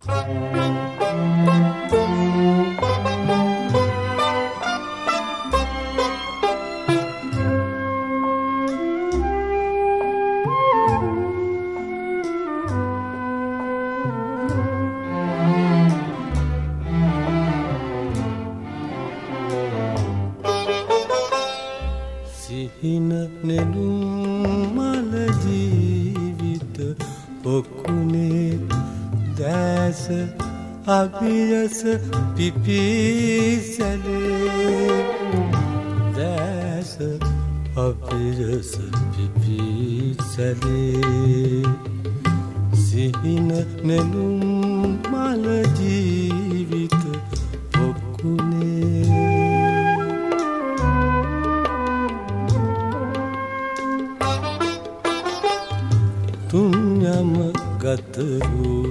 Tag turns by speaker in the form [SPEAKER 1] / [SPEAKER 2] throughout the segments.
[SPEAKER 1] සිහින නෙළුම් මල ජීවිත පොකුණේ දැස අභියස පිපිසැලේ දැස අභියස පිපිසැලේ සිහින නෙළුම් මල ජීවිත පොකුණේ තුන්යම ගත වූ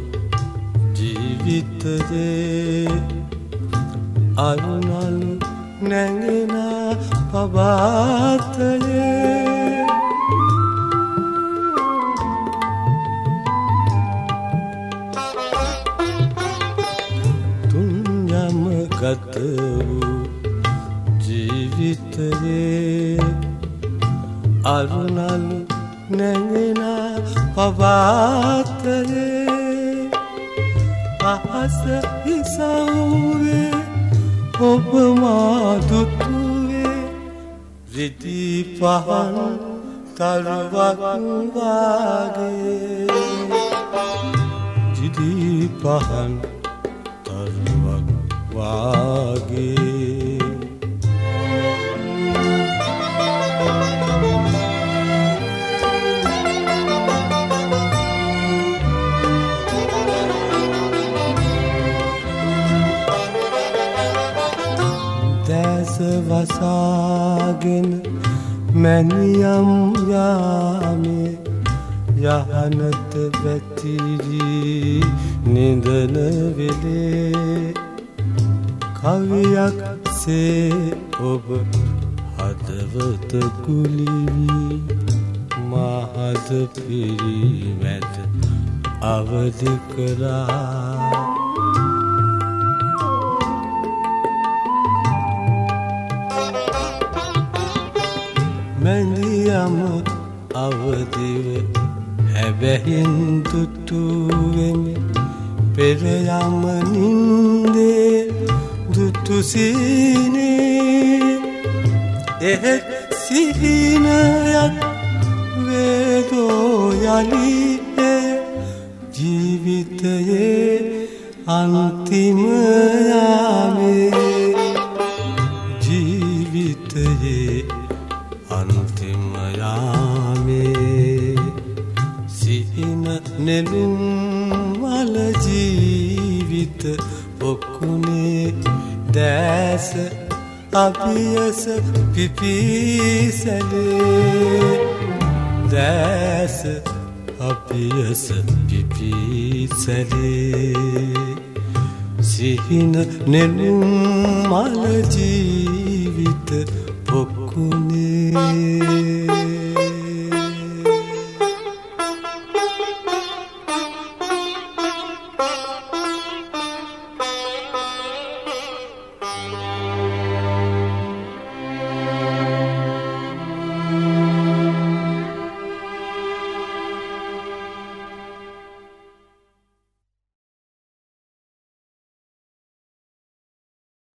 [SPEAKER 1] ජීවිතයේ අරුණලු නැගෙන පබාතයේ තුන්යම ගත වූ ජීවිතයේ අරුණලු නැගෙන පවාතරේ අහස ඉසව්වේ ඔබ මාදුතුවේ රිදී පහන් තරුවක් වාගේ රිදී පහන් තරුවක් වාගේ දැස වසාගෙන මැනියම් යාමේ යහනත වැතිරී නිදන වෙලේ කවියක් සේ ඔබ හදවත කුලිවී මහද පිරිවැට අවදි කරා මැදියම අවදිව හැබැහින් දුටුවෙමි පෙර යම නින්දේ දුටු සීනේ එහෙත් සිහිනයක් වේදෝ යලියේ ජීවිතයේ අන්තිම යාමේ ජීවිතයේ අන්තිම යාමේ සිහින නෙළුම් මල ජීවිත පොකුණේ දැස අභියස පිපිසැලේ දැස අභියස පිපිසැලේ සිහින නෙළුම් මල ජීවිත පොකුණේ